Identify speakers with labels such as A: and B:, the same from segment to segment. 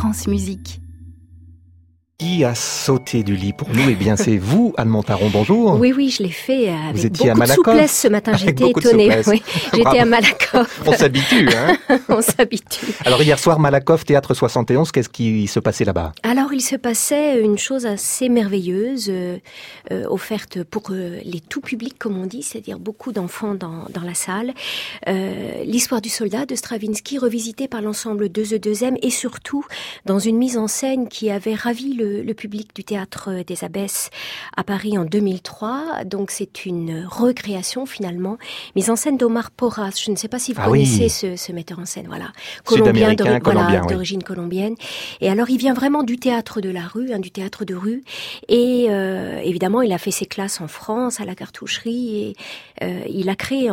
A: France Musique.
B: Qui a sauté du lit pour nous? Eh bien, c'est vous, Anne Montaron. Bonjour.
A: Oui, je l'ai fait avec
B: vous étiez
A: beaucoup
B: à
A: de souplesse ce matin. J'étais étonnée. Oui, j'étais à Malakoff.
B: On s'habitue, hein.
A: On s'habitue.
B: Alors, hier soir, Malakoff, Théâtre 71, qu'est-ce qui se passait là-bas?
A: Alors, il se passait une chose assez merveilleuse, offerte pour les tout publics, comme on dit, c'est-à-dire beaucoup d'enfants dans la salle. L'histoire du soldat de Stravinsky, revisitée par l'ensemble de The 2M et surtout dans une mise en scène qui avait ravi le public du Théâtre des Abbesses à Paris en 2003. Donc c'est une recréation finalement, mise en scène d'Omar Porras. Je ne sais pas si vous connaissez ce metteur en scène, voilà, colombien, d'origine colombienne. Et alors il vient vraiment du théâtre de la rue, du théâtre de rue. Et évidemment il a fait ses classes en France à la Cartoucherie et il a créé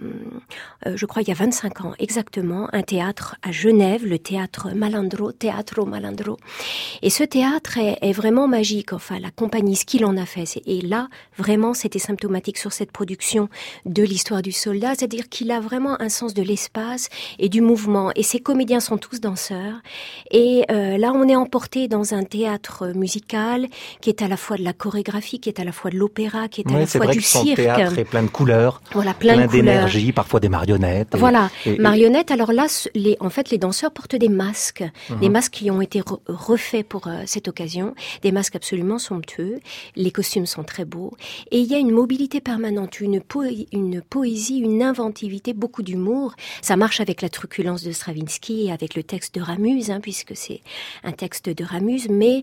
A: je crois il y a 25 ans exactement, un théâtre à Genève, le théâtre Malandro, Teatro Malandro. Et ce théâtre est vraiment magique, enfin la compagnie, ce qu'il en a fait. Et là, vraiment, c'était symptomatique sur cette production de l'histoire du soldat, c'est-à-dire qu'il a vraiment un sens de l'espace et du mouvement. Et ses comédiens sont tous danseurs. Et là, on est emporté dans un théâtre musical qui est à la fois de la chorégraphie, qui est à la fois de l'opéra, qui est à la fois du cirque.
B: Son théâtre est plein de couleurs,
A: voilà, plein
B: d'énergie, parfois des marionnettes.
A: Voilà, marionnettes. Alors là, les danseurs portent des masques, des masques qui ont été refaits pour cette occasion, des masques absolument somptueux, les costumes sont très beaux, et il y a une mobilité permanente, une poésie, une inventivité, beaucoup d'humour. Ça marche avec la truculence de Stravinsky et avec le texte de Ramuse, puisque c'est un texte de Ramuse, mais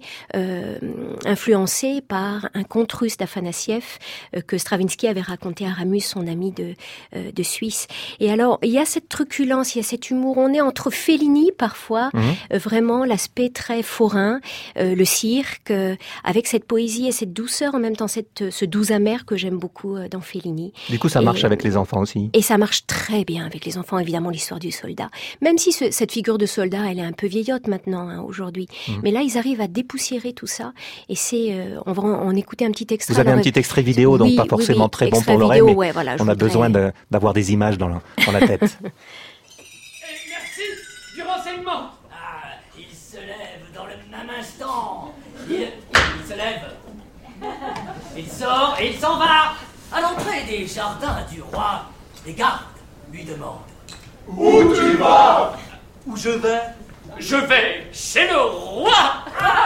A: influencé par un conte russe d'Afanassiev que Stravinsky avait raconté à Ramuse, son ami de Suisse. Et alors, il y a cette truculence, il y a cet humour, on est entre Fellini parfois, vraiment l'aspect très forain, le cirque, avec cette poésie et cette douceur, en même temps ce doux amer que j'aime beaucoup dans Fellini.
B: Du coup, ça marche avec les enfants aussi.
A: Et ça marche très bien avec les enfants, évidemment, l'histoire du soldat. Même si cette figure de soldat, elle est un peu vieillotte maintenant, aujourd'hui. Mais là, ils arrivent à dépoussiérer tout ça. Et on va en écouter un petit extrait.
B: Vous avez un petit extrait vidéo, donc pas forcément très bon pour l'oreille, mais voilà, on a besoin d'avoir des images dans la tête.
C: Merci du renseignement. Il se lève dans le même instant. Il se lève. Il sort et il s'en va. À l'entrée des jardins du roi, des gardes lui demandent:
D: Où tu vas?
C: Où je vais? Je vais chez le roi.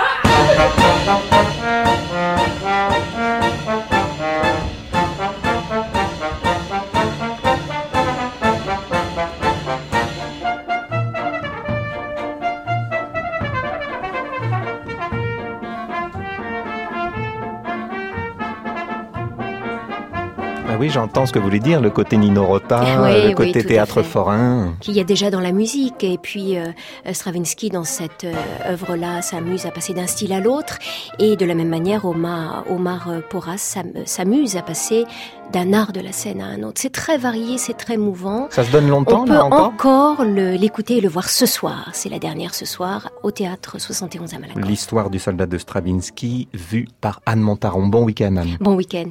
B: Oui, j'entends ce que vous voulez dire, le côté Nino Rota, le côté théâtre forain.
A: Qu'il y a déjà dans la musique. Et puis Stravinsky, dans cette œuvre-là, s'amuse à passer d'un style à l'autre. Et de la même manière, Omar Porras s'amuse à passer d'un art de la scène à un autre. C'est très varié, c'est très mouvant.
B: Ça se donne longtemps,
A: on peut encore l'écouter et le voir ce soir. C'est la dernière ce soir, au Théâtre 71 à Malakoff.
B: L'histoire du soldat de Stravinsky, vue par Anne Montaron. Bon week-end, Anne.
A: Bon week-end.